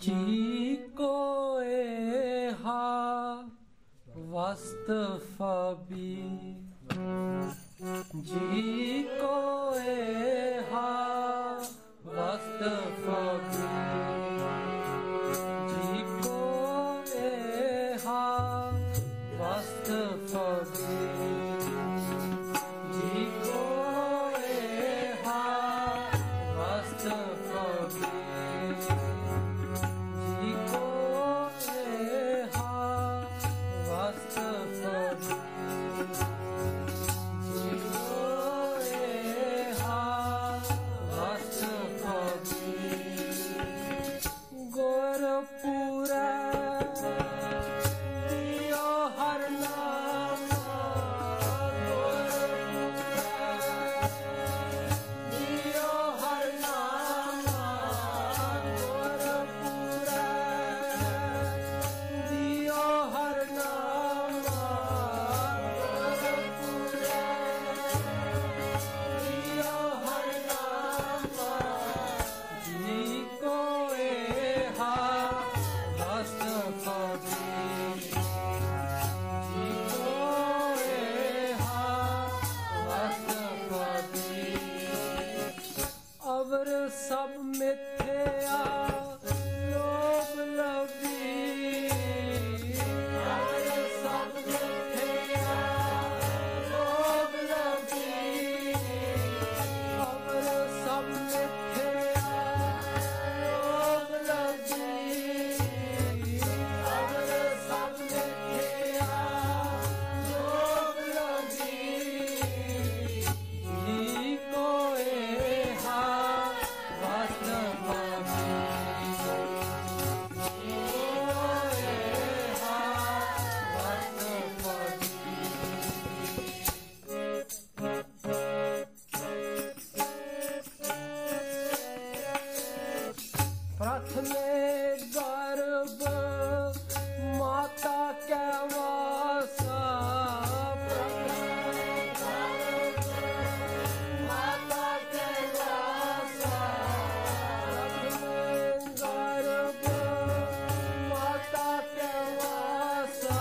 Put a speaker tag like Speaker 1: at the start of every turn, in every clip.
Speaker 1: जी को ha वस्त फबी जी को ha वस्त फबी जी को ha वस्त फबी जी को ha वस्त फबी अवर सब मिथ्या लोभ लवी अवर सब मिथ्या लोभ लवी अवर सब मिथ्या लोभ लवी अवर सब मिथ्या लोभ लवी जी को प्रथमे गर्भ माता के वासा माता के वासा गर्भ माता के वासा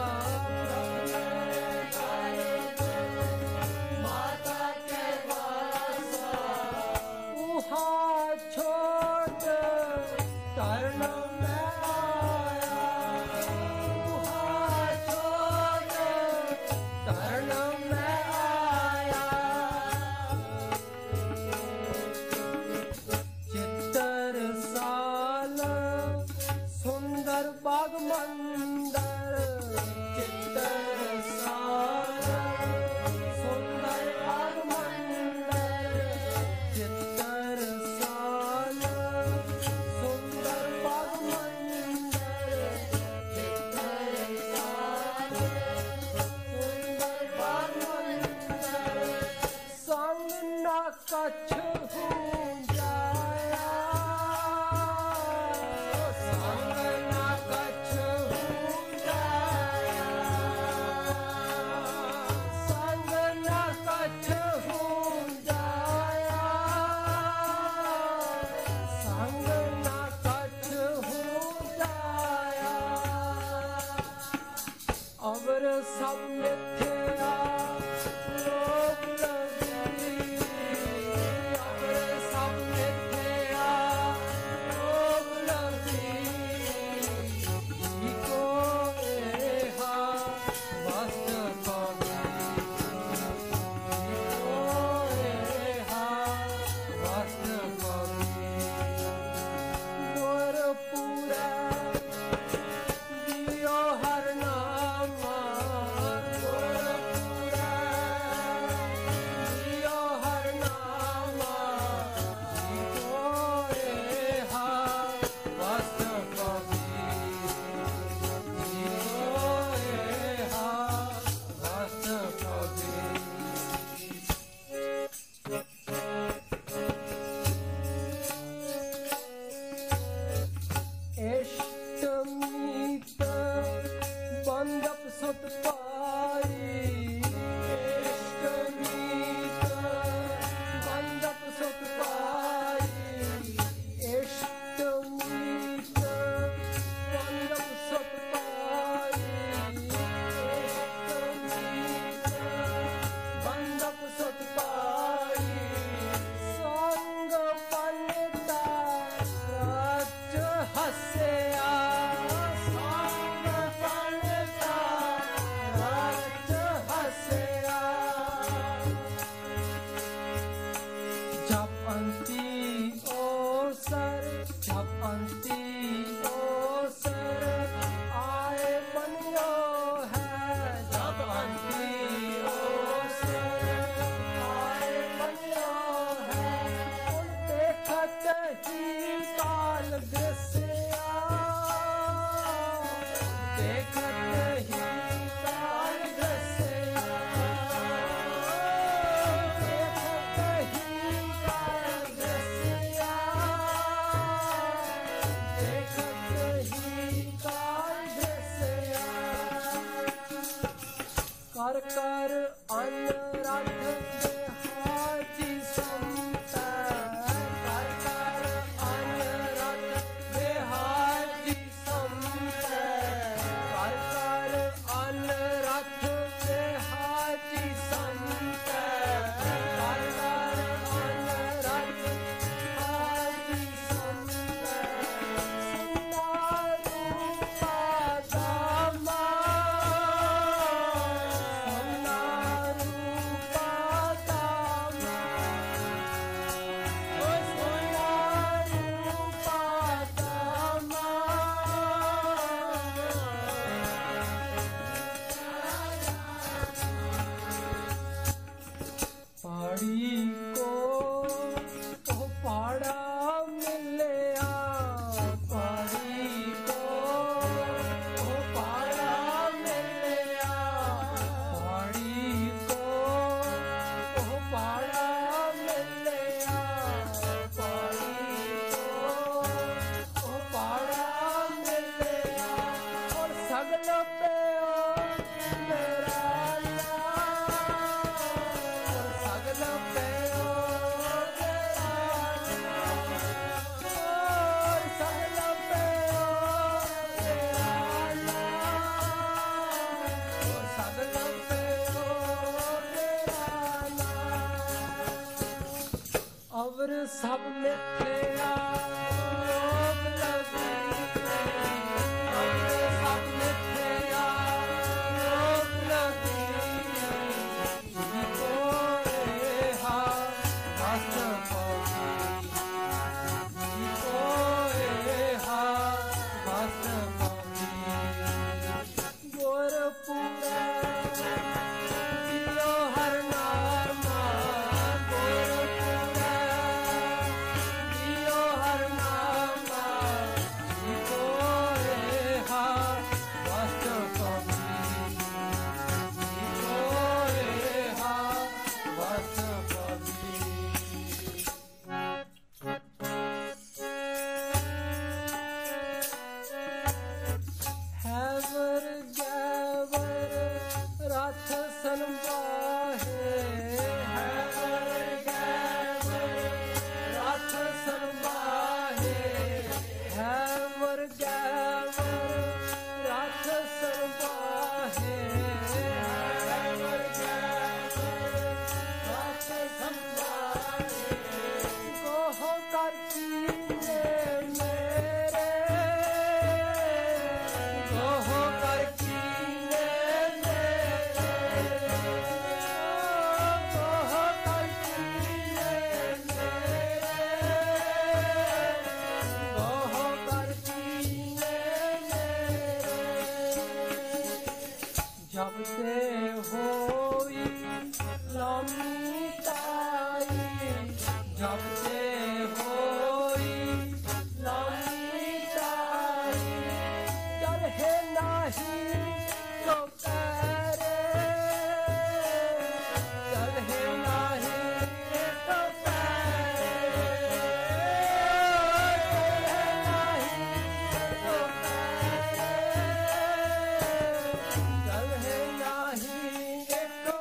Speaker 1: माता के वासा उहा छोड़ तरण में आया छोड़ तरण में आया चित्तर साल सुंदर बाग मंदर चित्तर साल सुंदर बाग मंदर चित्तर साल कच्छ हूँ जाया संग ना कच्छ हूँ जाया संग ना कच्छ हूँ जाया संग ना कच्छ हूँ जाया अवर सब मिथ्या लोभ लवी हर नाम अवर सब मिथ्या लोभ लगी अवर सब मिथ्या लोभ लगी को रेहा हस्त पगी को रेहा हस्त पगी गोरपुरा जियो हर नामा गोरपुरा जियो हर नामा को रेहा हस्त पगी को रेहा हस्त पगी हैवर गैवर रथ सनबाहे हैवर गैवर रथ सनबाहे हैवर गैवर रथ सनबाहे हैवर गैवर रथ सनबाहे गोह करती मेरे गोह करती मेरे गोह करती मेरे गोह करती मेरे जब से होई लामी ताई जब से होई लामी ताई चढ़े नाही तो करे चढ़े नाही तो करे चढ़े नाही तो करे चढ़े नाही तो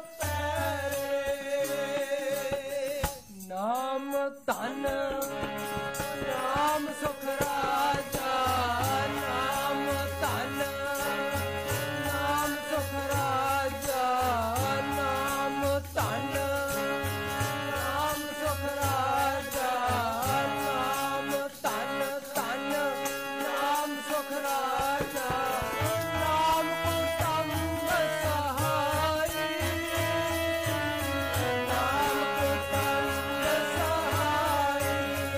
Speaker 1: करे नाम धन नाम सुख राजा नाम धन नाम सुख राजा नाम धन नाम सुख राजा नाम धन धन नाम सुख राजा नाम कुटुंब सहाई नाम कुटुंब सहाई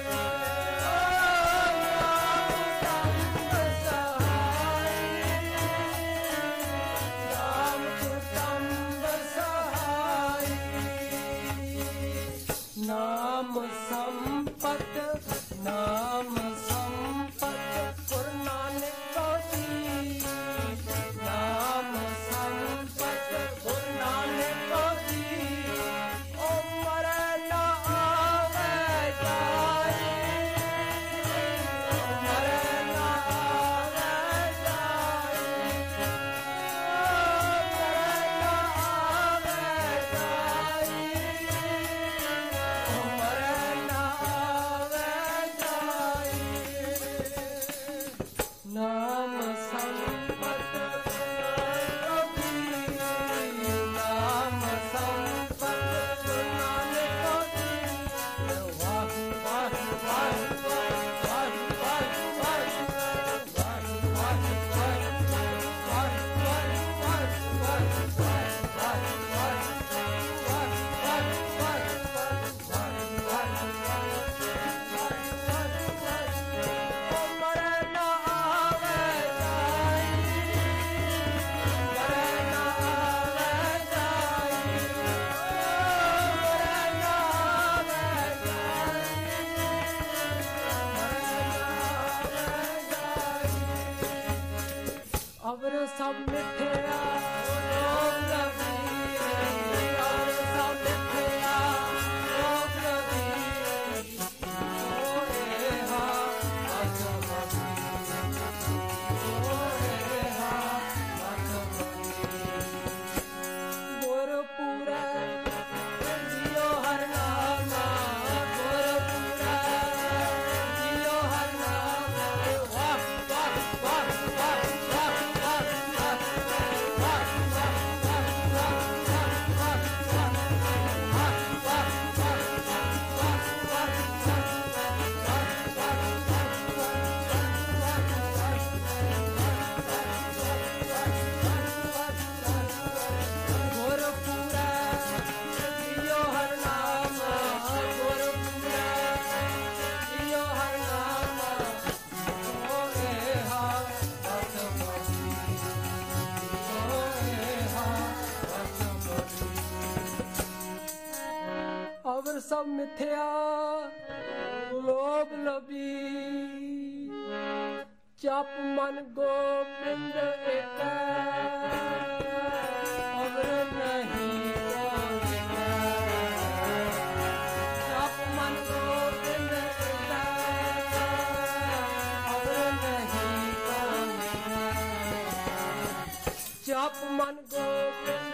Speaker 1: नाम कुटुंब सहाई नाम संपत नाम संपत गुरु नानक दी नाम संपत गुरु नानक दी उमर न आवे जाई उमर न आवे जाई उमर न आवे जाई उमर न आवे जाई नाम संपत कभी नाम संपत नानक दी वाह वाह वाह वाह वाह अवर सब मिथ्या लोभ लगी अवर सब मिथ्या लोभ लगी रेहा हस्त पगी रेहा हस्त पगी गुरपुरा जियो हर नामा गुरपुरा जियो हर नामा वाह वाह वाह वाह वाह वाह वाह मिथ्या लोभ लोभी जप मन गोविंद एक अवर नहीं जप मन गोविंद एक अवर नहीं जप मन गोविंद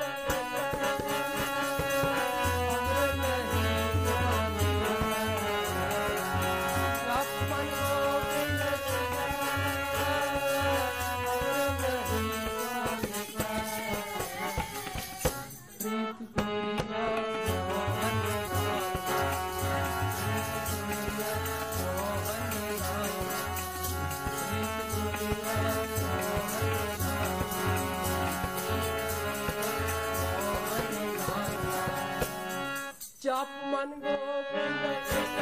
Speaker 1: जप मन गोविंद